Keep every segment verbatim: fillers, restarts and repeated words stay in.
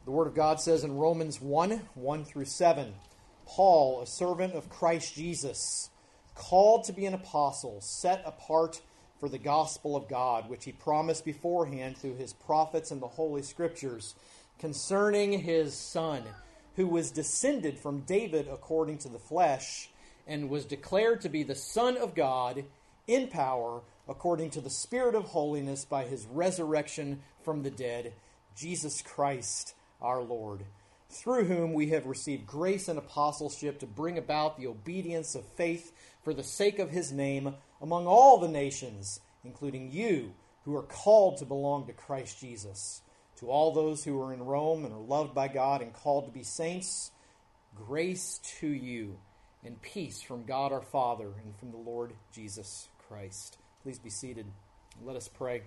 The Word of God says in Romans one, one through seven, Paul, a servant of Christ Jesus, called to be an apostle, set apart for the gospel of God, which he promised beforehand through his prophets and the Holy Scriptures, concerning his Son, who was descended from David according to the flesh, and was declared to be the Son of God in power, according to the Spirit of holiness, by his resurrection from the dead, Jesus Christ our Lord, through whom we have received grace and apostleship to bring about the obedience of faith for the sake of his name among all the nations, including you who are called to belong to Christ Jesus. To all those who are in Rome and are loved by God and called to be saints, grace to you and peace from God our Father and from the Lord Jesus Christ. Please be seated. Let us pray.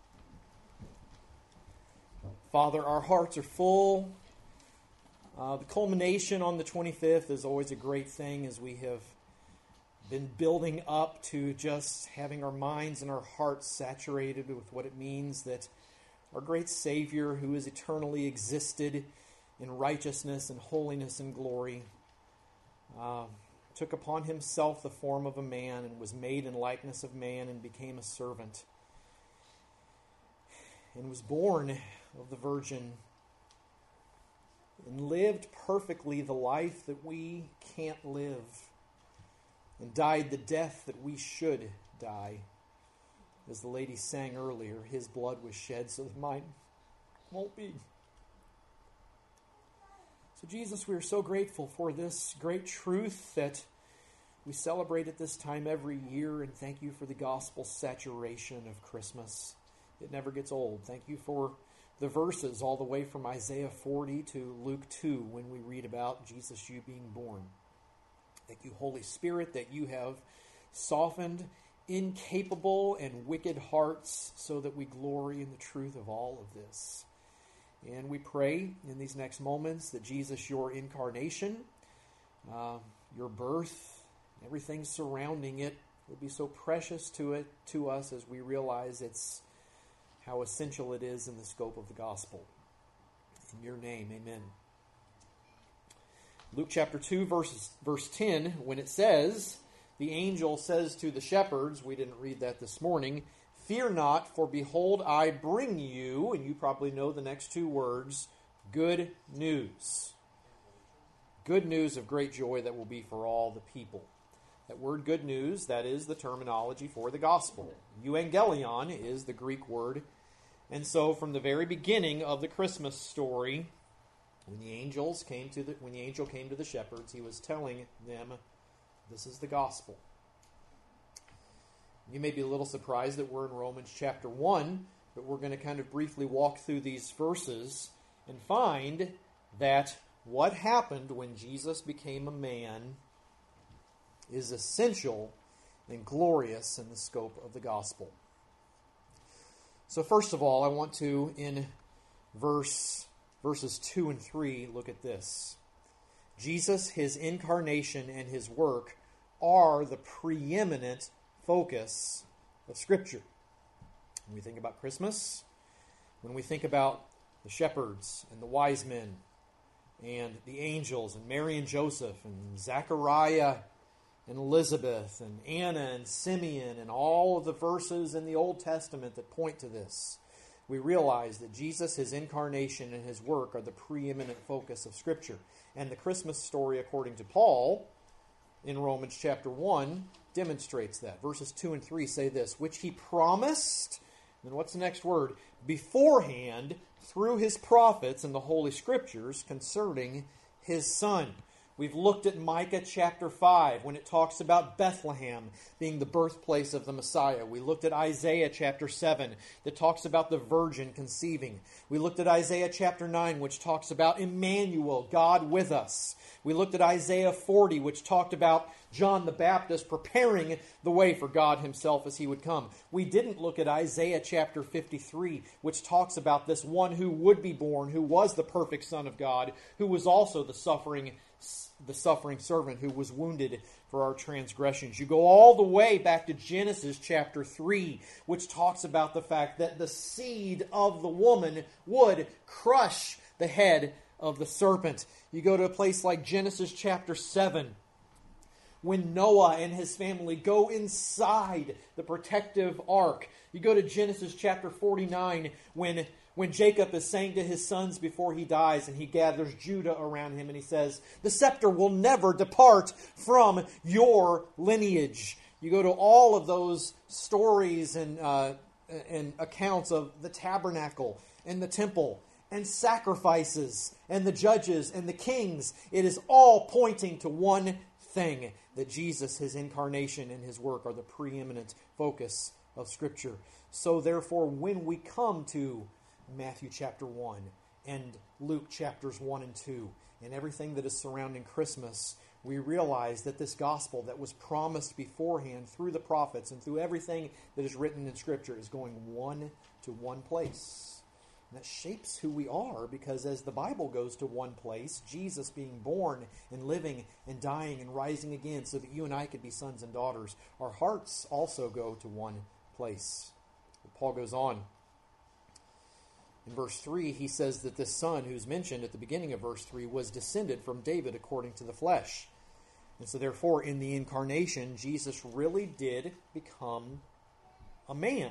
Father, our hearts are full. Uh, the culmination on the twenty-fifth is always a great thing, as we have been building up to just having our minds and our hearts saturated with what it means that our great Savior, who has eternally existed in righteousness and holiness and glory, uh, took upon himself the form of a man and was made in likeness of man and became a servant, and was born of the Virgin, and lived perfectly the life that we can't live, and died the death that we should die. As the lady sang earlier, his blood was shed so that mine won't be. So Jesus, we are so grateful for this great truth that we celebrate at this time every year, and thank you for the gospel saturation of Christmas. It never gets old. Thank you for the verses all the way from Isaiah forty to Luke two when we read about Jesus, you being born. Thank you, Holy Spirit, that you have softened incapable and wicked hearts so that we glory in the truth of all of this. And we pray in these next moments that Jesus, your incarnation, uh, your birth, everything surrounding it will be so precious to it to us as we realize it's how essential it is in the scope of the gospel. In your name, amen. Luke chapter two, verses, verse ten, when it says, the angel says to the shepherds, we didn't read that this morning, fear not, for behold, I bring you, and you probably know the next two words, good news. Good news of great joy that will be for all the people. That word good news, that is the terminology for the gospel. Euangelion is the Greek word. And so from the very beginning of the Christmas story, when the angels came to the when the angel came to the shepherds, he was telling them, this is the gospel. You may be a little surprised that we're in Romans chapter one, but we're going to kind of briefly walk through these verses and find that what happened when Jesus became a man is essential and glorious in the scope of the gospel. So first of all, I want to, in verse verses two and three, look at this. Jesus, his incarnation, and his work are the preeminent focus of Scripture. When we think about Christmas, when we think about the shepherds and the wise men and the angels and Mary and Joseph and Zechariah and Elizabeth and Anna and Simeon and all of the verses in the Old Testament that point to this, we realize that Jesus, his incarnation, and his work are the preeminent focus of Scripture. And the Christmas story, according to Paul, in Romans chapter one, demonstrates that. Verses two and three say this, which he promised, and what's the next word? Beforehand, through his prophets and the Holy Scriptures concerning his Son. We've looked at Micah chapter five when it talks about Bethlehem being the birthplace of the Messiah. We looked at Isaiah chapter seven that talks about the virgin conceiving. We looked at Isaiah chapter nine which talks about Emmanuel, God with us. We looked at Isaiah forty which talked about John the Baptist preparing the way for God himself as he would come. We didn't look at Isaiah chapter fifty-three which talks about this one who would be born, who was the perfect Son of God, who was also the suffering the suffering servant who was wounded for our transgressions. You go all the way back to Genesis chapter three, which talks about the fact that the seed of the woman would crush the head of the serpent. You go to a place like Genesis chapter seven, when Noah and his family go inside the protective ark. You go to Genesis chapter forty-nine, when, when Jacob is saying to his sons before he dies, and he gathers Judah around him, and he says, the scepter will never depart from your lineage. You go to all of those stories and, uh, and accounts of the tabernacle and the temple and sacrifices and the judges and the kings. It is all pointing to one thing, that Jesus, his incarnation and his work are the preeminent focus of Scripture. So therefore, when we come to Matthew chapter one and Luke chapters one and two and everything that is surrounding Christmas, we realize that this gospel that was promised beforehand through the prophets and through everything that is written in Scripture is going one to one place. And that shapes who we are, because as the Bible goes to one place, Jesus being born and living and dying and rising again so that you and I could be sons and daughters, our hearts also go to one place. But Paul goes on. In verse three, he says that this son who's mentioned at the beginning of verse three was descended from David according to the flesh. And so therefore, in the incarnation, Jesus really did become a man.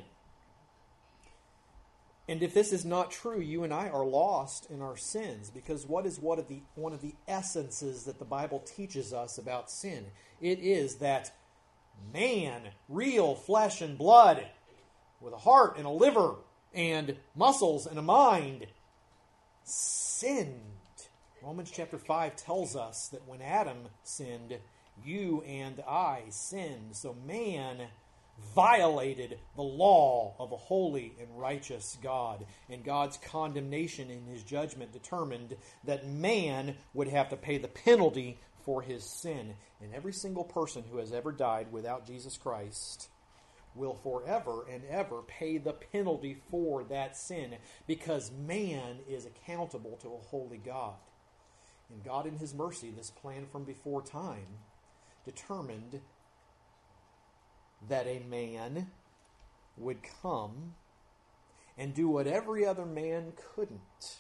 And if this is not true, you and I are lost in our sins, because what is one of the one of the essences that the Bible teaches us about sin? It is that man, real flesh and blood, with a heart and a liver and muscles and a mind, sinned. Romans chapter five tells us that when Adam sinned, you and I sinned. So man violated the law of a holy and righteous God. And God's condemnation in his judgment determined that man would have to pay the penalty for his sin. And every single person who has ever died without Jesus Christ will forever and ever pay the penalty for that sin, because man is accountable to a holy God. And God in his mercy, this plan from before time, determined that a man would come and do what every other man couldn't.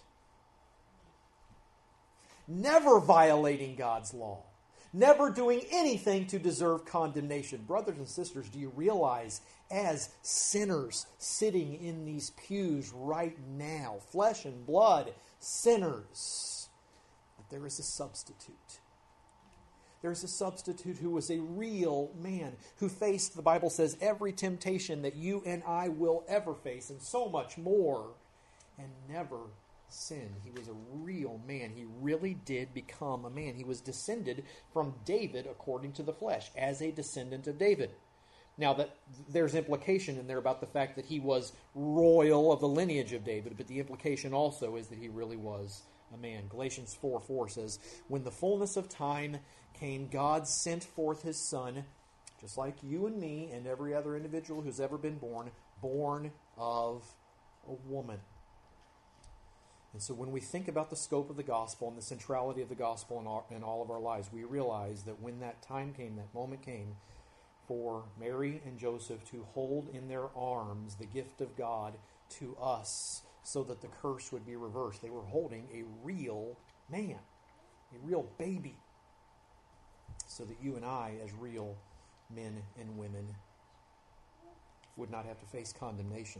Never violating God's law. Never doing anything to deserve condemnation. Brothers and sisters, do you realize, as sinners sitting in these pews right now, flesh and blood sinners, that there is a substitute? There's a substitute who was a real man, who faced, the Bible says, every temptation that you and I will ever face, and so much more, and never sinned. He was a real man. He really did become a man. He was descended from David according to the flesh, as a descendant of David. Now, that there's implication in there about the fact that he was royal of the lineage of David, but the implication also is that he really was a man. Galatians four four says, when the fullness of time came, God sent forth his Son, just like you and me and every other individual who's ever been born, born of a woman. And so when we think about the scope of the gospel and the centrality of the gospel in, our, in all of our lives, we realize that when that time came, that moment came, for Mary and Joseph to hold in their arms the gift of God to us so that the curse would be reversed, they were holding a real man, a real baby, so that you and I, as real men and women, would not have to face condemnation.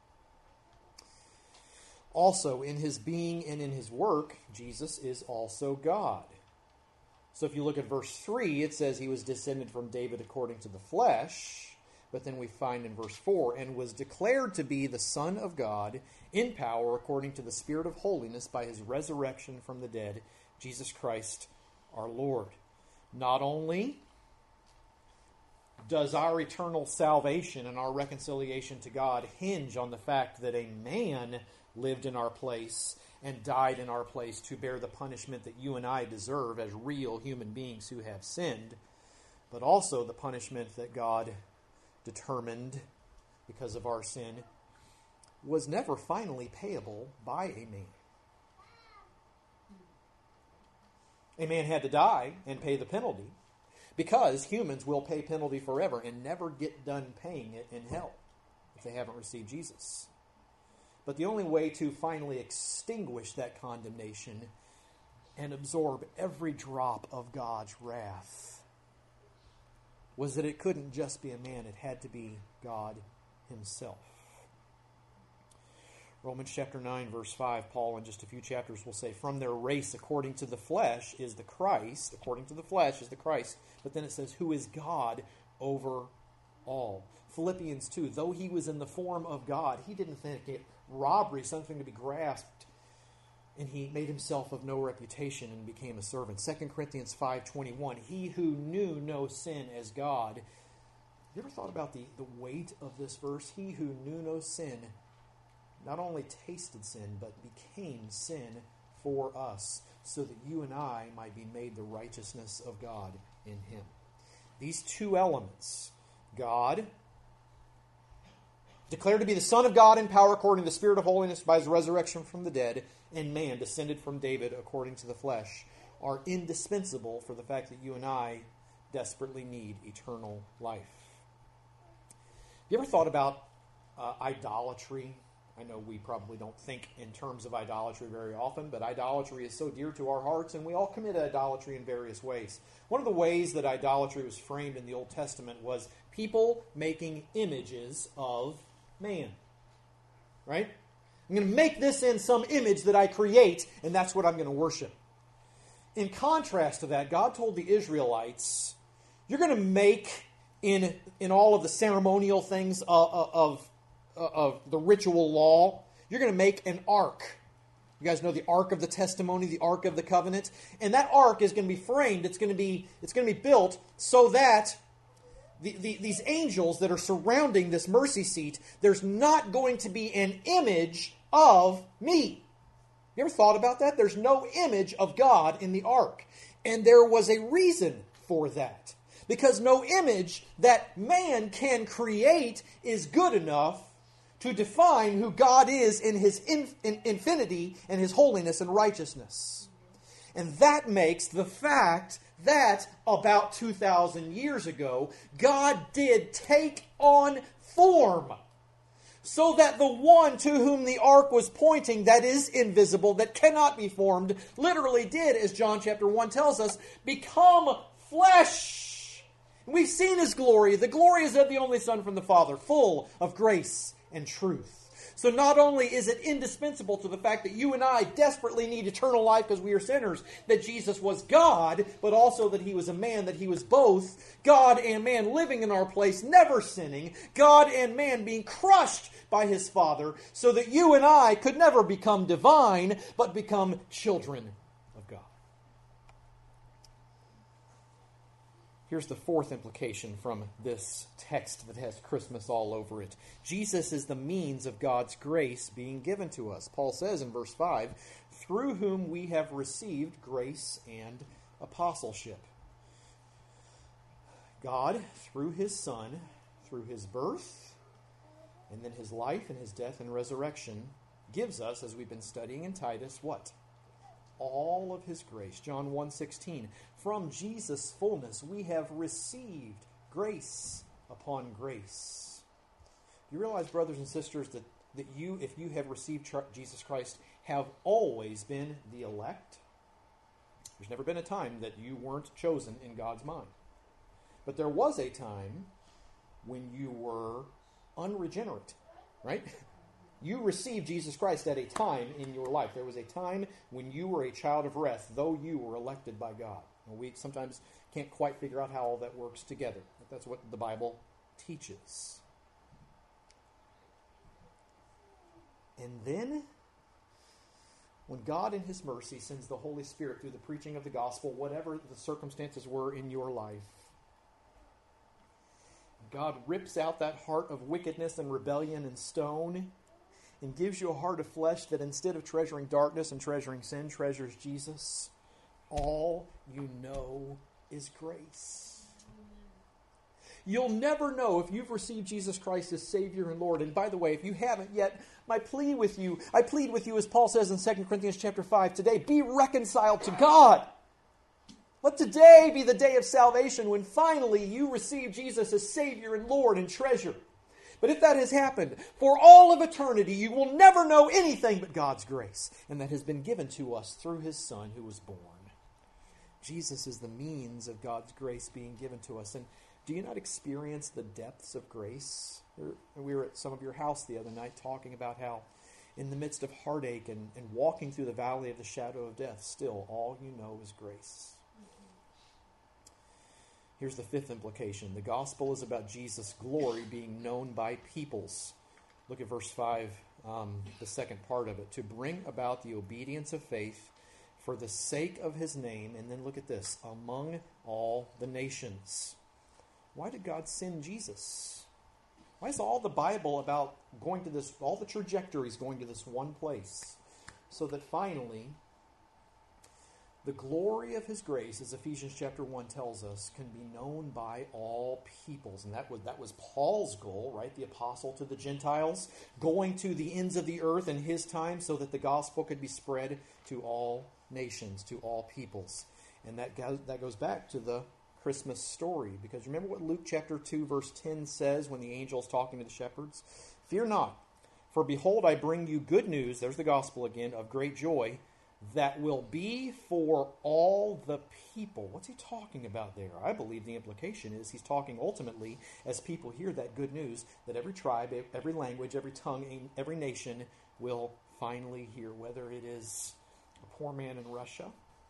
Also, in his being and in his work, Jesus is also God. So if you look at verse three, it says he was descended from David according to the flesh. But then we find in verse four, and was declared to be the Son of God in power according to the Spirit of holiness by his resurrection from the dead, Jesus Christ our Lord. Not only does our eternal salvation and our reconciliation to God hinge on the fact that a man lived in our place and died in our place to bear the punishment that you and I deserve as real human beings who have sinned, but also the punishment that God determined because of our sin was never finally payable by a man. A man had to die and pay the penalty, because humans will pay penalty forever and never get done paying it in hell if they haven't received Jesus. But the only way to finally extinguish that condemnation and absorb every drop of God's wrath was that it couldn't just be a man, it had to be God himself. Romans chapter nine, verse five, Paul in just a few chapters will say, from their race according to the flesh is the Christ, according to the flesh is the Christ, but then it says, who is God over all. Philippians two, though he was in the form of God, he didn't think it robbery, something to be grasped, and he made himself of no reputation and became a servant. Second Corinthians five twenty-one, he who knew no sin as God. You ever thought about the, the weight of this verse? He who knew no sin not only tasted sin, but became sin for us, so that you and I might be made the righteousness of God in him. These two elements, God, declared to be the Son of God in power according to the Spirit of holiness by his resurrection from the dead, and man, descended from David according to the flesh, are indispensable for the fact that you and I desperately need eternal life. Have you ever thought about uh, idolatry? I know we probably don't think in terms of idolatry very often, but idolatry is so dear to our hearts, and we all commit idolatry in various ways. One of the ways that idolatry was framed in the Old Testament was people making images of man. Right? I'm going to make this in some image that I create, and that's what I'm going to worship. In contrast to that, God told the Israelites, you're going to make in, in all of the ceremonial things of, of of the ritual law, you're going to make an ark. You guys know the Ark of the Testimony, the Ark of the Covenant, and that ark is going to be framed. It's going to be it's going to be built so that the, the, these angels that are surrounding this mercy seat, there's not going to be an image of me. You ever thought about that? There's no image of God in the ark, and there was a reason for that, because no image that man can create is good enough to define who God is in his in, in infinity and his holiness and righteousness. And that makes the fact that about two thousand years ago, God did take on form, so that the one to whom the ark was pointing, that is invisible, that cannot be formed, literally did, as John chapter one tells us, become flesh. And we've seen his glory. The glory is of the only Son from the Father, full of grace and truth. So not only is it indispensable to the fact that you and I desperately need eternal life because we are sinners, that Jesus was God, but also that he was a man, that he was both God and man living in our place, never sinning, God and man being crushed by his Father, so that you and I could never become divine, but become children of God. Here's the fourth implication from this text that has Christmas all over it. Jesus is the means of God's grace being given to us. Paul says in verse five, through whom we have received grace and apostleship. God, through his Son, through his birth, and then his life and his death and resurrection, gives us, as we've been studying in Titus, what? All of his grace. John one sixteen. From Jesus' fullness we have received grace upon grace. You realize, brothers and sisters, that, that you, if you have received Jesus Christ, have always been the elect? There's never been a time that you weren't chosen in God's mind. But there was a time when you were unregenerate, right? You received Jesus Christ at a time in your life. There was a time when you were a child of wrath, though you were elected by God. And we sometimes can't quite figure out how all that works together. But that's what the Bible teaches. And then, when God in his mercy sends the Holy Spirit through the preaching of the gospel, whatever the circumstances were in your life, God rips out that heart of wickedness and rebellion and stone and gives you a heart of flesh that instead of treasuring darkness and treasuring sin, treasures Jesus. All you know is grace. You'll never know if you've received Jesus Christ as Savior and Lord. And by the way, if you haven't yet, my plea with you, I plead with you, as Paul says in Second Corinthians chapter five today, be reconciled to God. Let today be the day of salvation when finally you receive Jesus as Savior and Lord and treasure. But if that has happened, for all of eternity, you will never know anything but God's grace. And that has been given to us through His Son who was born. Jesus is the means of God's grace being given to us. And do you not experience the depths of grace? We were at some of your house the other night talking about how in the midst of heartache and, and walking through the valley of the shadow of death, still all you know is grace. Here's the fifth implication. The gospel is about Jesus' glory being known by peoples. Look at verse five, um, the second part of it. To bring about the obedience of faith for the sake of His name, and then look at this, among all the nations. Why did God send Jesus? Why is all the Bible about going to this, all the trajectories going to this one place? So that finally, the glory of His grace, as Ephesians chapter one tells us, can be known by all peoples. And that was, that was Paul's goal, right? The apostle to the Gentiles, going to the ends of the earth in his time so that the gospel could be spread to all nations, to all peoples. And that goes, that goes back to the Christmas story. Because remember what Luke chapter two verse ten says when the angel is talking to the shepherds? Fear not, for behold, I bring you good news, there's the gospel again, of great joy, that will be for all the people. What's he talking about there? I believe the implication is he's talking ultimately, as people hear that good news, that every tribe, every language, every tongue, every nation will finally hear, whether it is a poor man in Russia,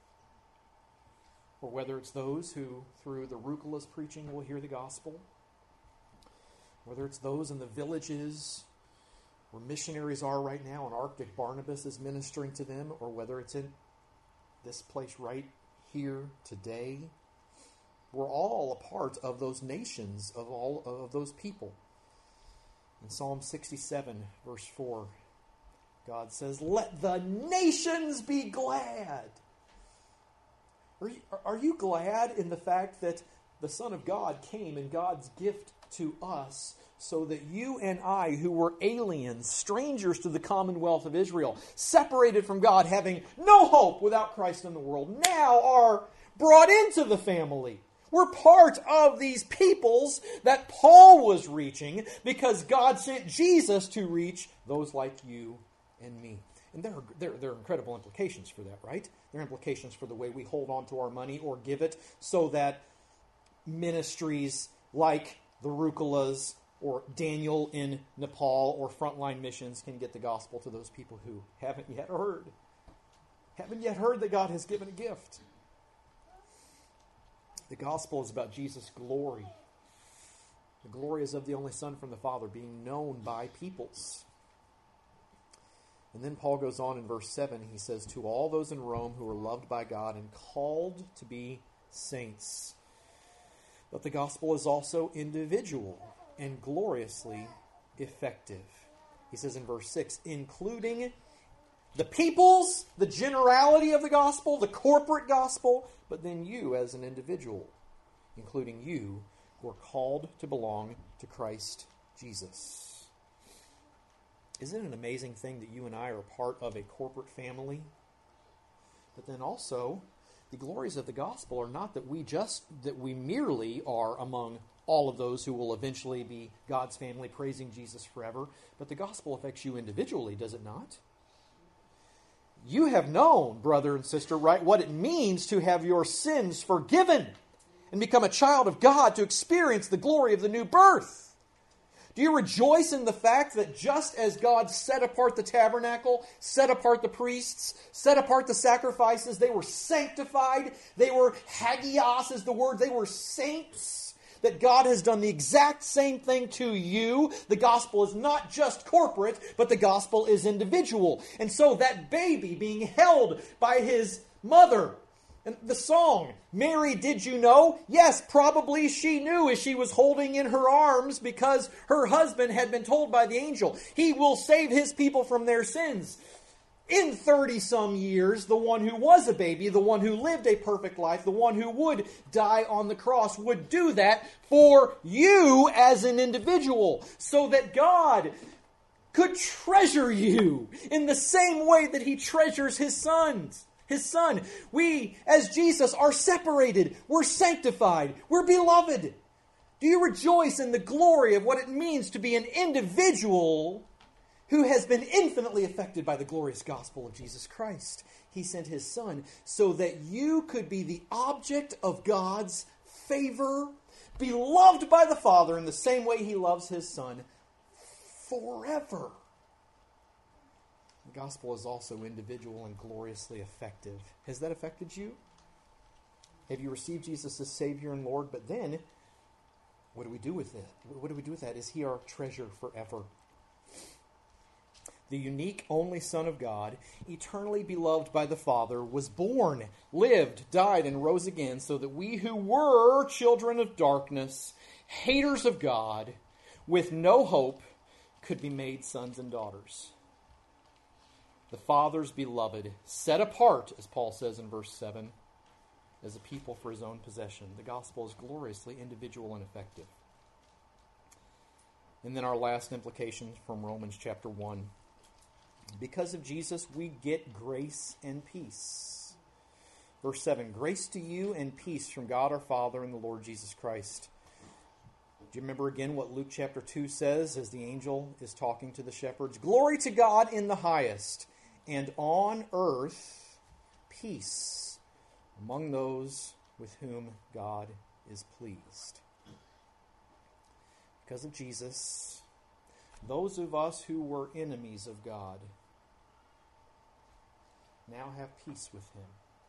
or whether it's those who, through the Rucola's preaching, will hear the gospel, whether it's those in the villages where missionaries are right now and Arctic Barnabas is ministering to them, or whether it's in this place right here today. We're all a part of those nations, of all of those people. In Psalm sixty-seven, verse four, God says, "Let the nations be glad." Are you, are you glad in the fact that the Son of God came in God's gift to us so that you and I, who were aliens, strangers to the commonwealth of Israel, separated from God, having no hope without Christ in the world, now are brought into the family? We're part of these peoples that Paul was reaching because God sent Jesus to reach those like you and me. And there are, there, there are incredible implications for that, right? There are implications for the way we hold on to our money or give it so that ministries like the Rucolas or Daniel in Nepal or Frontline Missions can get the gospel to those people who haven't yet heard. Haven't yet heard that God has given a gift. The gospel is about Jesus' glory. The glory is of the only Son from the Father being known by peoples. And then Paul goes on in verse seven. He says, "To all those in Rome who are loved by God and called to be saints." But the gospel is also individual and gloriously effective. He says in verse six, including the peoples, the generality of the gospel, the corporate gospel, but then you as an individual, including you who are called to belong to Christ Jesus. Isn't it an amazing thing that you and I are part of a corporate family? But then also, the glories of the gospel are not that we just, that we merely are among all of those who will eventually be God's family praising Jesus forever, but the gospel affects you individually, does it not? You have known, brother and sister, right, what it means to have your sins forgiven and become a child of God, to experience the glory of the new birth. Do you rejoice in the fact that just as God set apart the tabernacle, set apart the priests, set apart the sacrifices, they were sanctified, they were hagios is the word, they were saints, that God has done the exact same thing to you. The gospel is not just corporate, but the gospel is individual. And so that baby being held by his mother, and the song, "Mary, did you know?" Yes, probably she knew as she was holding in her arms because her husband had been told by the angel, he will save his people from their sins. In thirty-some years, the one who was a baby, the one who lived a perfect life, the one who would die on the cross, would do that for you as an individual, so that God could treasure you in the same way that He treasures His sons. His Son. We, as Jesus, are separated. We're sanctified. We're beloved. Do you rejoice in the glory of what it means to be an individual who has been infinitely affected by the glorious gospel of Jesus Christ? He sent his Son so that you could be the object of God's favor, beloved by the Father in the same way he loves his Son forever. The gospel is also individual and gloriously effective. Has that affected you? Have you received Jesus as Savior and Lord? But then, what do we do with it? What do we do with that? Is he our treasure forever? The unique only Son of God, eternally beloved by the Father, was born, lived, died, and rose again so that we who were children of darkness, haters of God, with no hope, could be made sons and daughters. The Father's beloved, set apart, as Paul says in verse seven, as a people for his own possession. The gospel is gloriously individual and effective. And then our last implication from Romans chapter one. Because of Jesus, we get grace and peace. Verse seven, grace to you and peace from God our Father and the Lord Jesus Christ. Do you remember again what Luke chapter two says as the angel is talking to the shepherds? Glory to God in the highest, and on earth peace among those with whom God is pleased. Because of Jesus, those of us who were enemies of God now have peace with him.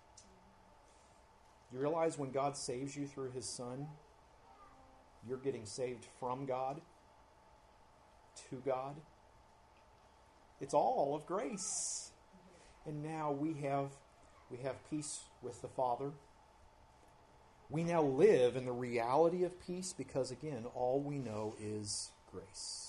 You realize when God saves you through his Son, you're getting saved from God to God. It's all of grace. And now we have we have peace with the Father. We now live in the reality of peace because, again, all we know is grace.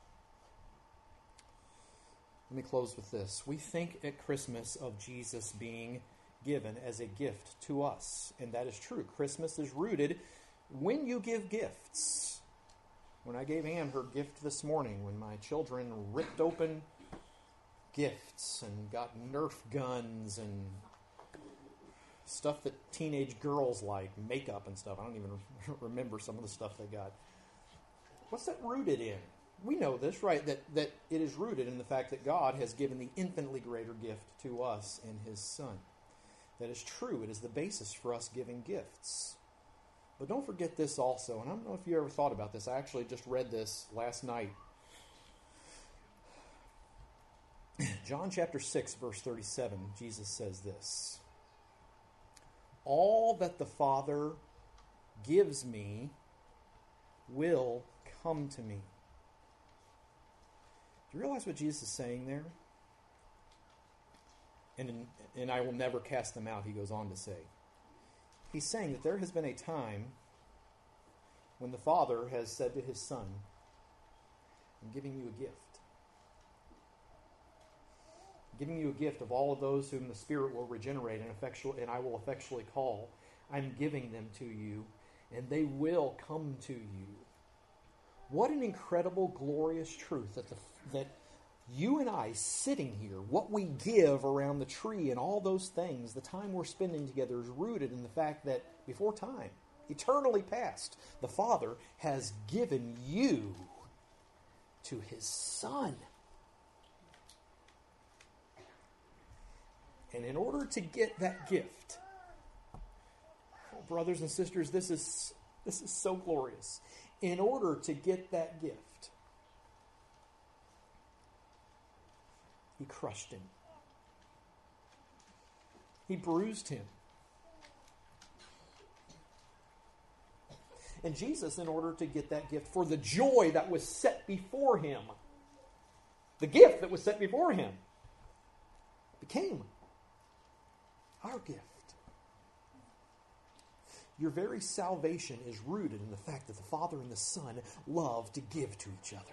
Let me close with this. We think at Christmas of Jesus being given as a gift to us, and that is true. Christmas is rooted when you give gifts. When I gave Anne her gift this morning, when my children ripped open gifts and got Nerf guns and stuff that teenage girls like, makeup and stuff. I don't even remember some of the stuff they got. What's that rooted in? We know this, right? That, that it is rooted in the fact that God has given the infinitely greater gift to us in his Son. That is true. It is the basis for us giving gifts. But don't forget this also, and I don't know if you ever thought about this. I actually just read this last night. John chapter six, verse thirty-seven, Jesus says this. All that the Father gives me will come to me. Do you realize what Jesus is saying there? And, and I will never cast them out, he goes on to say. He's saying that there has been a time when the Father has said to his Son, I'm giving you a gift. I'm giving you a gift of all of those whom the Spirit will regenerate and, effectually, and I will effectually call. I'm giving them to you, and they will come to you. What an incredible, glorious truth that the, that you and I sitting here, what we give around the tree and all those things, the time we're spending together is rooted in the fact that before time, eternally past, the Father has given you to his Son. And in order to get that gift, oh, brothers and sisters, this is this is so glorious. In order to get that gift, he crushed him. He bruised him. And Jesus, in order to get that gift, for the joy that was set before him, the gift that was set before him, became our gift. Your very salvation is rooted in the fact that the Father and the Son love to give to each other.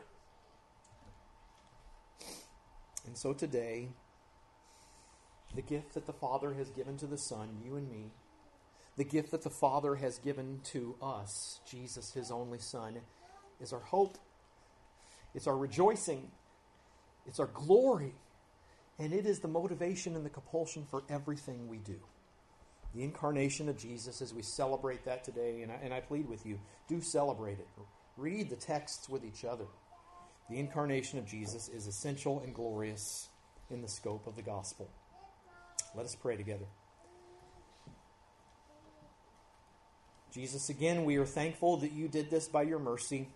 And so today, the gift that the Father has given to the Son, you and me, the gift that the Father has given to us, Jesus, his only Son, is our hope. It's our rejoicing. It's our glory. And it is the motivation and the compulsion for everything we do. the incarnation of Jesus as we celebrate that today. And I, and I plead with you, do celebrate it. Read the texts with each other. The incarnation of Jesus is essential and glorious in the scope of the gospel. Let us pray together. Jesus, again, we are thankful that you did this by your mercy.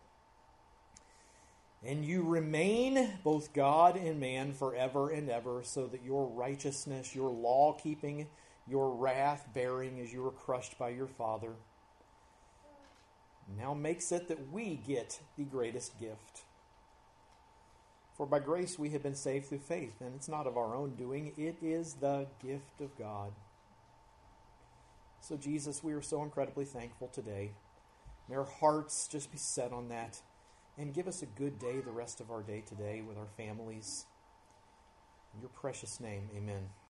And you remain both God and man forever and ever, so that your righteousness, your law-keeping, your wrath-bearing as you were crushed by your Father, now makes it that we get the greatest gift. For by grace we have been saved through faith, and it's not of our own doing. It is the gift of God. So, Jesus, we are so incredibly thankful today. May our hearts just be set on that. And give us a good day the rest of our day today with our families. In your precious name, amen.